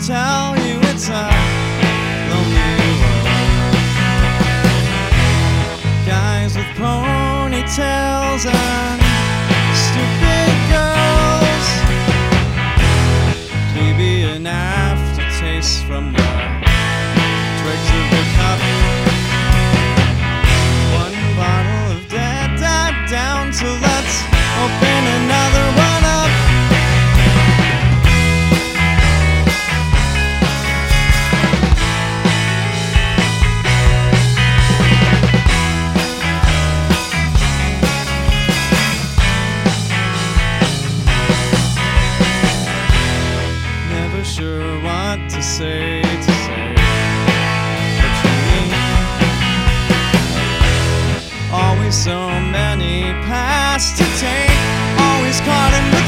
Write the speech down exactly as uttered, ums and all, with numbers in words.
tell you it's a lonely world. Guys with ponytails and stupid girls, maybe an aftertaste from the dregs of the cup. One bottle of dead died down, so let's open another one up. Never sure what to say, to say what you mean. Always so many paths to take, always caught in between.